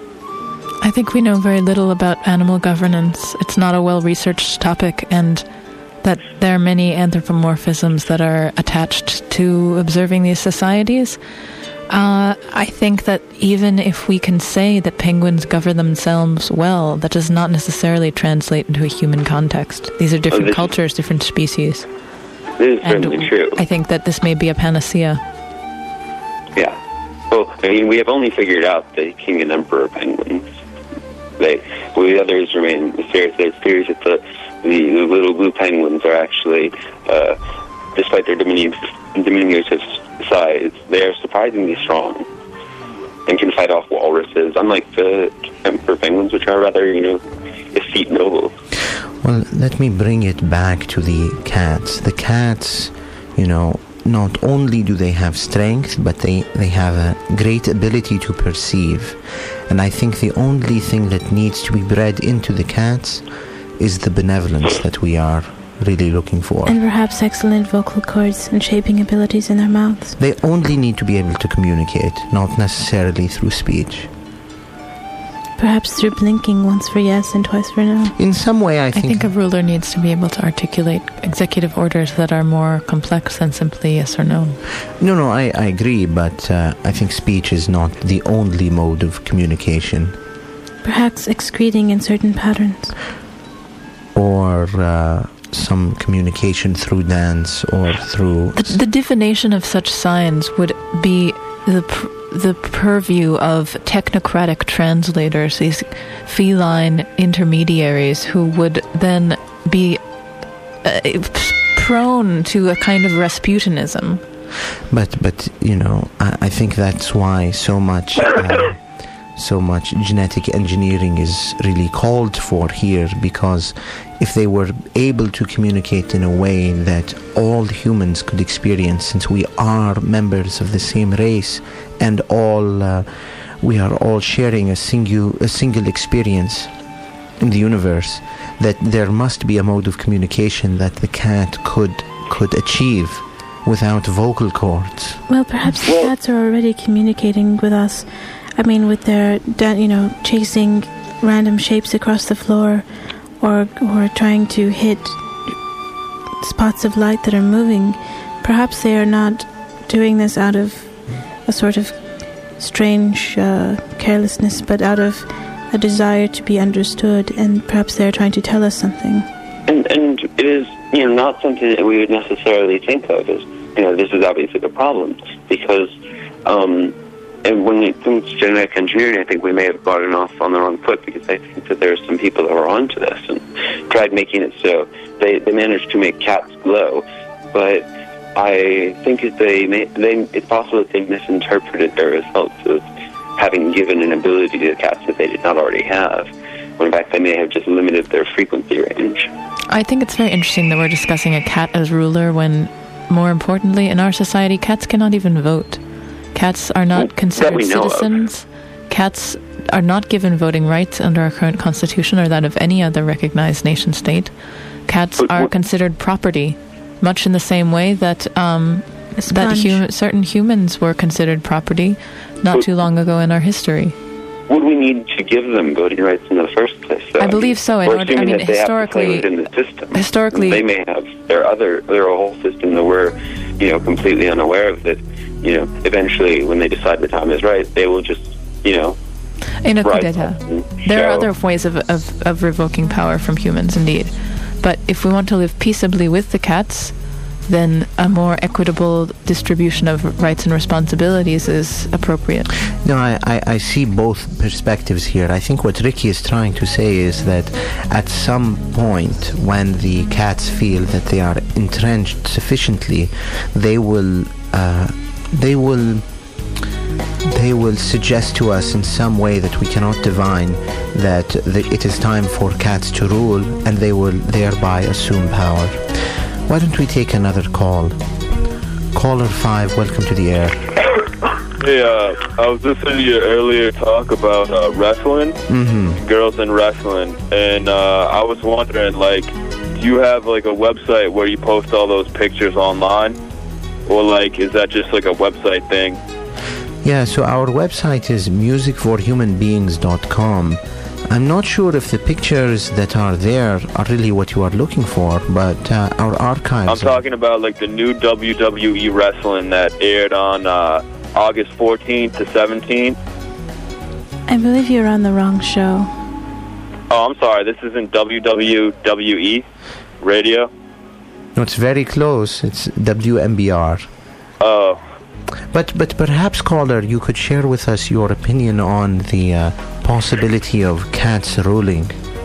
I think we know very little about animal governance. It's not a well-researched topic, and that there are many anthropomorphisms that are attached to observing these societies. Uh, I think that even if we can say that penguins govern themselves well, that does not necessarily translate into a human context. These are different oh, cultures, is, different species. This is and certainly true. I think that this may be a panacea. Yeah. Well, I mean, we have only figured out the king and emperor penguins. They, well, the others remain mysterious. There's theories that the The, the little blue penguins are actually, uh, despite their diminutive, diminutive size, they are surprisingly strong and can fight off walruses, unlike the emperor penguins, which are rather, you know, effete nobles. Well, let me bring it back to the cats. The cats, you know, not only do they have strength, but they, they have a great ability to perceive. And I think the only thing that needs to be bred into the cats is the benevolence that we are really looking for. And perhaps excellent vocal cords and shaping abilities in their mouths. They only need to be able to communicate, not necessarily through speech. Perhaps through blinking once for yes and twice for no. In some way, I think... I think a ruler needs to be able to articulate executive orders that are more complex than simply yes or no. No, no, I, I agree, but uh, I think speech is not the only mode of communication. Perhaps excreting in certain patterns. Or uh, some communication through dance or through... The, the divination of such signs would be the pr- the purview of technocratic translators, these feline intermediaries who would then be uh, prone to a kind of Rasputinism. But, but you know, I, I think that's why so much... Uh, so much genetic engineering is really called for here, because if they were able to communicate in a way that all humans could experience, since we are members of the same race and all uh, we are all sharing a single a single experience in the universe, that there must be a mode of communication that the cat could could achieve without vocal cords. Well, perhaps the cats are already communicating with us. I mean, with their, you know, chasing random shapes across the floor, or or trying to hit spots of light that are moving. Perhaps they are not doing this out of a sort of strange uh, carelessness, but out of a desire to be understood, and perhaps they are trying to tell us something. And and it is, you know, not something that we would necessarily think of as, you know, this is obviously the problem, because um, and when it comes to genetic engineering, I think we may have gotten off on the wrong foot, because I think that there are some people that were onto this and tried making it so they, they managed to make cats glow, but I think that they, may, they it's possible that they misinterpreted their results as having given an ability to the cats that they did not already have. when in fact they may have just limited their frequency range. I think it's very interesting that we're discussing a cat as ruler when, more importantly, in our society, cats cannot even vote. Cats are not Well, considered that we know of. citizens. Cats are not given voting rights under our current constitution or that of any other recognized nation state. Cats But are what- considered property, much in the same way that um, that sponge. hum- certain humans were considered property not But- too long ago in our history. Would we need to give them voting rights in the first place? though? I believe so. In We're order, I assuming mean, that they historically, have to play within the system. historically, they may have their other, their whole system that we're, you know, completely unaware of. That, you know, eventually, when they decide the time is right, they will just, you know, in a coup rise d'etat. up and There are show- other ways of, of, of revoking power from humans, indeed. But if we want to live peaceably with the cats, then a more equitable distribution of rights and responsibilities is appropriate. No, I, I, I see both perspectives here. I think what Ricky is trying to say is that at some point when the cats feel that they are entrenched sufficiently, they will uh, they will they will suggest to us in some way that we cannot divine that the, it is time for cats to rule, and they will thereby assume power. Why don't we take another call? Caller five, welcome to the air. Hey, uh, I was listening to your earlier talk about uh, wrestling, Mm-hmm. girls in wrestling, and uh, I was wondering, like, do you have like a website where you post all those pictures online, or like, is that just like a website thing? Yeah, so our website is music for human beings dot com. I'm not sure if the pictures that are there are really what you are looking for, but uh, our archives... I'm talking about like the new W W E wrestling that aired on uh, August fourteenth to seventeenth. I believe you're on the wrong show. Oh, I'm sorry, this isn't W W E radio? No, it's very close. It's W M B R. Oh, But but perhaps, caller, you could share with us your opinion on the uh, possibility of cats ruling.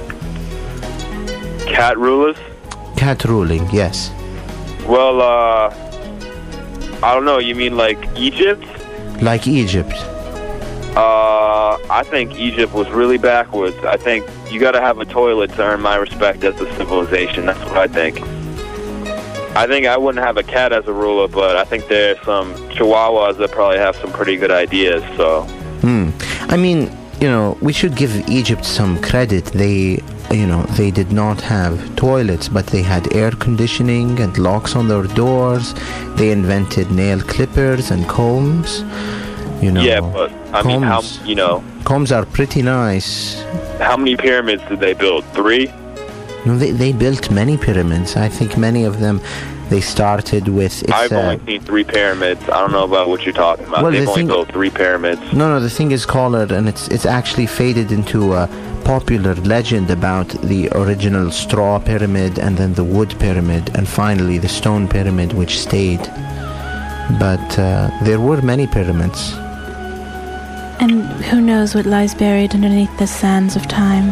cat rulers? Cat ruling, yes. Well, uh, I don't know, you mean like Egypt? Like Egypt. Uh, I think Egypt was really backwards. I think you gotta have a toilet to earn my respect as a civilization. That's what I think. I think I wouldn't have a cat as a ruler, but I think there's some chihuahuas that probably have some pretty good ideas, so... Hmm. I mean, you know, we should give Egypt some credit. They, you know, they did not have toilets, but they had air conditioning and locks on their doors. They invented nail clippers and combs. You know, Yeah, but, I mean, how, combs. you know, Combs are pretty nice. how many pyramids did they build? Three? No, they, they built many pyramids. I think many of them, they started with... It's, I've uh, only seen three pyramids. I don't know about what you're talking about. Well, They've the only thing- built three pyramids. No, no, the thing is, caller, and it's it's actually faded into a popular legend about the original straw pyramid and then the wood pyramid and finally the stone pyramid, which stayed. But uh, there were many pyramids. And who knows what lies buried underneath the sands of time.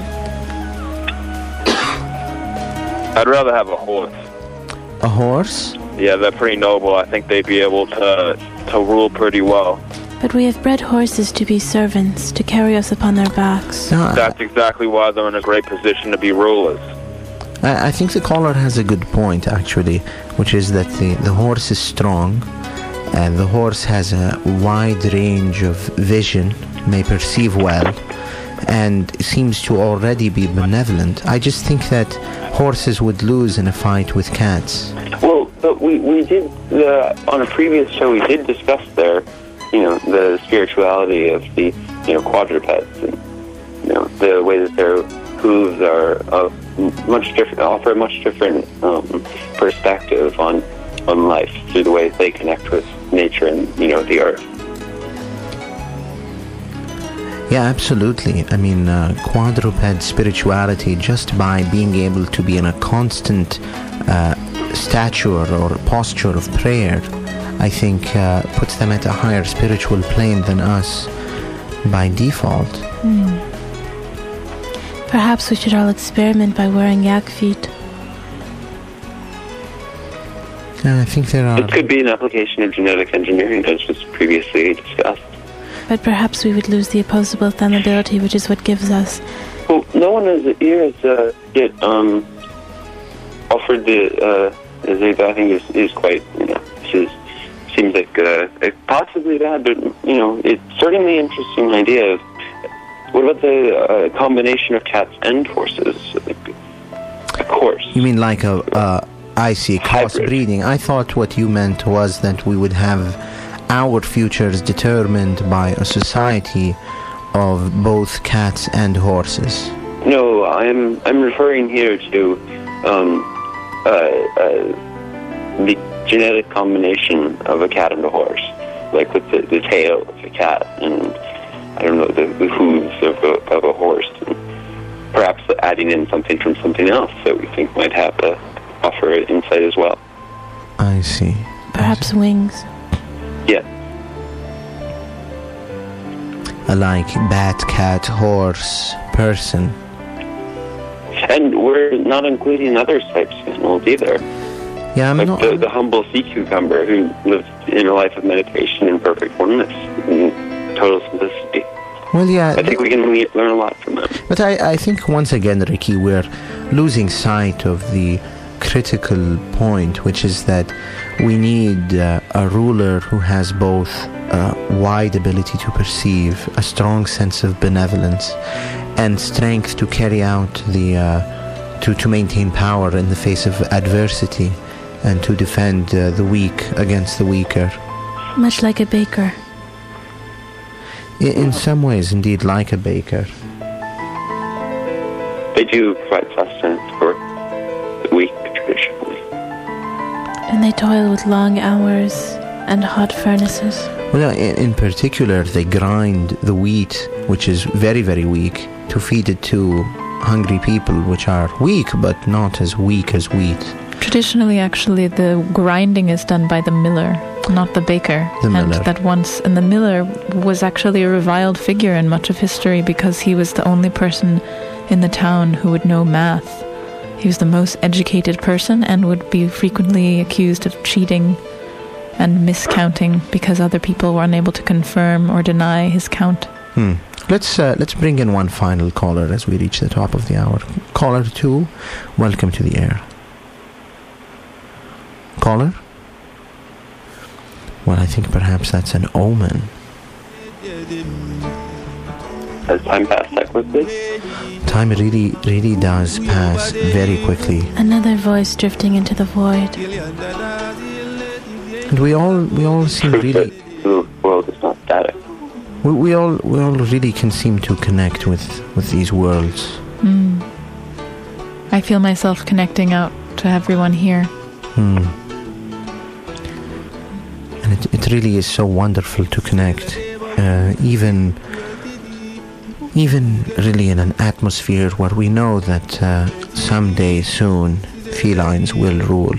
I'd rather have a horse. A horse? Yeah, they're pretty noble. I think they'd be able to to rule pretty well. But we have bred horses to be servants, to carry us upon their backs. No, I, That's exactly why they're in a great position to be rulers. I I think the caller has a good point, actually, which is that the, the horse is strong and the horse has a wide range of vision, may perceive well, and seems to already be benevolent. I just think that horses would lose in a fight with cats. Well, but we, we did, uh, on a previous show, we did discuss their, you know, the spirituality of the, you know, quadrupeds and, you know, the way that their hooves are uh, much different, offer a much different um, perspective on, on life through the way that they connect with nature and, you know, the earth. Yeah, absolutely. I mean, uh, quadruped spirituality, just by being able to be in a constant uh, stature or posture of prayer, I think uh, puts them at a higher spiritual plane than us by default. Hmm. Perhaps we should all experiment by wearing yak feet. Yeah, I think there are... It could be an application of genetic engineering, as was previously discussed. But perhaps we would lose the opposable thumb ability, which is what gives us Well, no one has, here has uh, yet um, offered the, uh, as I think is, is quite, you know, this is, seems like uh, possibly bad, but, you know, it's certainly an interesting idea. What about the uh, combination of cats and horses? Like, a horse. You mean like a, uh, I see, crossbreeding. I thought what you meant was that we would have our futures determined by a society of both cats and horses. No, I'm I'm referring here to um, uh, uh, the genetic combination of a cat and a horse, like with the, the tail of a cat and, I don't know, the, the hooves of a, of a horse. And perhaps adding in something from something else that we think might have a, offer insight as well. I see. Perhaps I see. Wings. Yeah. Like bat, cat, horse, person. And we're not including other types of animals either. Yeah, I'm like not. The, the humble sea cucumber who lives in a life of meditation and perfect oneness and total simplicity. Well, yeah. I think we can le- learn a lot from them. But I, I think once again, Ricky, we're losing sight of the critical point, which is that we need uh, a ruler who has both a wide ability to perceive, a strong sense of benevolence, and strength to carry out the, uh, to, to maintain power in the face of adversity, and to defend uh, the weak against the weaker. Much like a baker. In, in some ways, indeed, like a baker. They do provide sustenance for the weak, traditionally. And they toil with long hours and hot furnaces. Well, in, in particular, they grind the wheat, which is very, very weak, to feed it to hungry people, which are weak, but not as weak as wheat. Traditionally, actually, the grinding is done by the miller, not the baker. The miller. And that once, and the miller was actually a reviled figure in much of history because he was the only person in the town who would know math. He was the most educated person and would be frequently accused of cheating and miscounting because other people were unable to confirm or deny his count. Hmm. Let's uh, let's bring in one final caller as we reach the top of the hour. Caller two, welcome to the air. Caller? Well, I think perhaps that's an omen. Has time passed that quickly? Time really, really does pass very quickly. Another voice drifting into the void. And we all, we all seem Proof really... that the world is not static. We, we all, we all really can seem to connect with, with these worlds. Mm. I feel myself connecting out to everyone here. Hmm. And it, it really is so wonderful to connect, uh, even, even really in an atmosphere where we know that uh, someday soon felines will rule.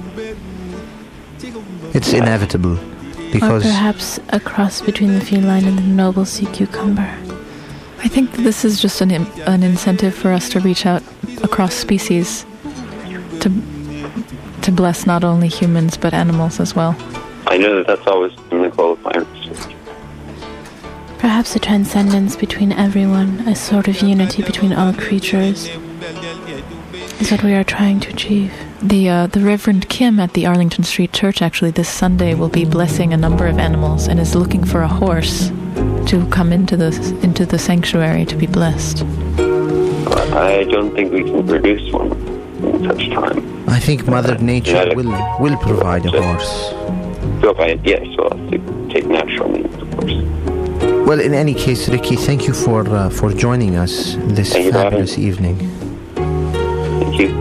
It's inevitable, because or perhaps a cross between the feline and the noble sea cucumber. I think this is just an im- an incentive for us to reach out across species to to bless not only humans but animals as well. I know that that's always been the goal of my research. Perhaps a transcendence between everyone, a sort of unity between all creatures, is what we are trying to achieve. The uh, the Reverend Kim at the Arlington Street Church actually this Sunday will be blessing a number of animals and is looking for a horse to come into the into the sanctuary to be blessed. I don't think we can produce one in such time. I think Mother Nature yeah, will will provide a horse. Go by it, yes, we'll have to take natural means, of course. Well, in any case, Ricky, thank you for uh, for joining us this thank fabulous evening. Thank you.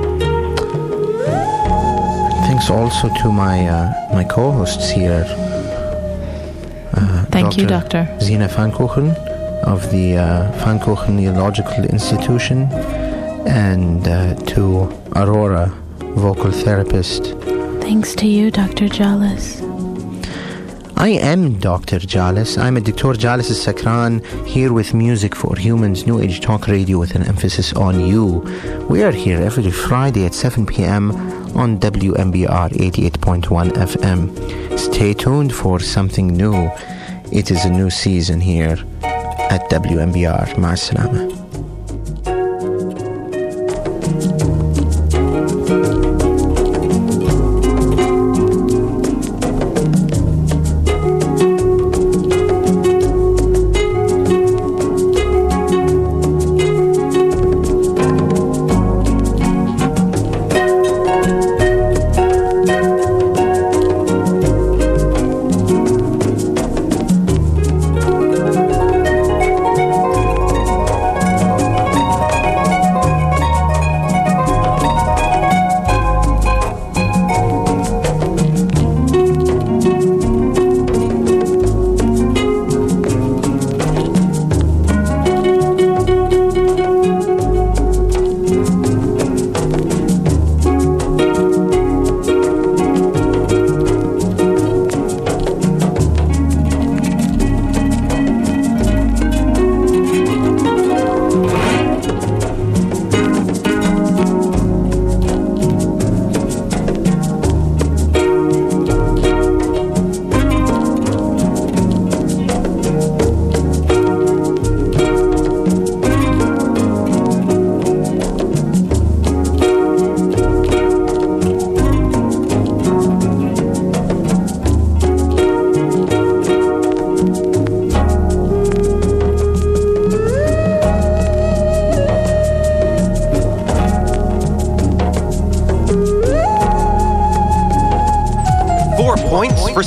Thanks also to my uh, my co-hosts here. Uh, Thank Doctor you, Doctor Zina Pfannkuchen of the uh, Pfannkuchen Neurological Institution, and uh, to Aurora, vocal therapist. Thanks to you, Doctor Jalis. I am Doctor Jalis. I'm a Doctor Jalis Sakran, here with Music for Humans, New Age Talk Radio with an emphasis on you. We are here every Friday at seven p.m. on W M B R eighty-eight point one F M. Stay tuned for something new. It is a new season here at W M B R. Ma'as salama.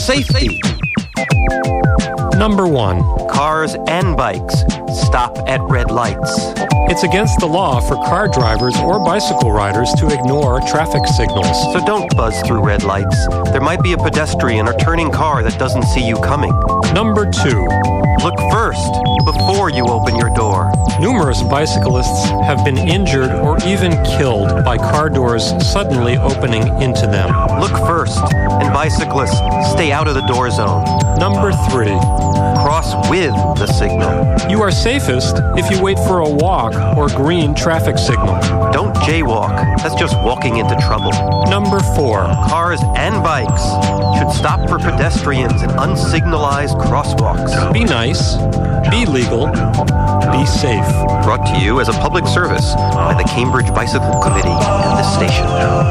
Safety. Number one. Cars and bikes stop at red lights. It's against the law for car drivers or bicycle riders to ignore traffic signals. So don't buzz through red lights. There might be a pedestrian or turning car that doesn't see you coming. Number two. Look first before you open your door. Numerous bicyclists have been injured or even killed by car doors suddenly opening into them. Look first, and bicyclists, stay out of the door zone. Number three. Cross with the signal. You are safest if you wait for a walk or green traffic signal. Don't jaywalk. That's just walking into trouble. Number four. Cars and bikes should stop for pedestrians in unsignalized crosswalks. Be nice. Be legal. Be safe. Brought to you as a public service by the Cambridge Bicycle Committee and this station.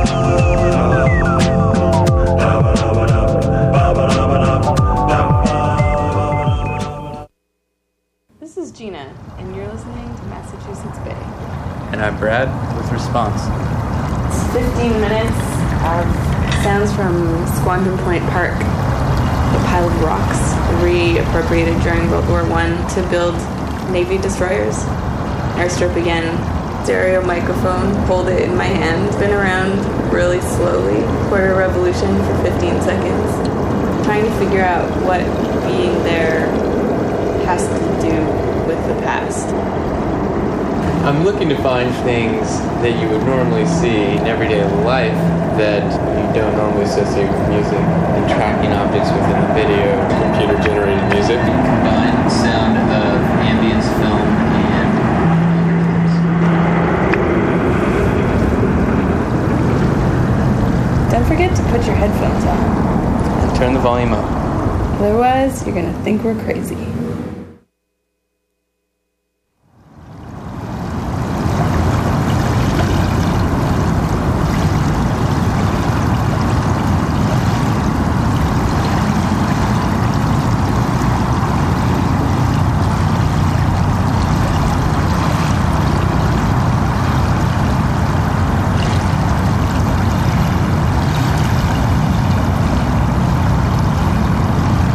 This is Gina, and you're listening to Massachusetts Bay. And I'm Brad with Response. It's fifteen minutes of sounds from Squandram Point Park, a pile of rocks reappropriated during World War One to build Navy destroyers. Airstrip again. Stereo microphone, hold it in my hand, spin around really slowly, quarter revolution for fifteen seconds. Trying to figure out what being there has to do with the past. I'm looking to find things that you would normally see in everyday life that you don't normally associate with music. And tracking objects within the video, computer-generated music. Combined sound of ambience, film, and Don't forget to put your headphones on. turn the volume up. Otherwise, you're gonna think we're crazy.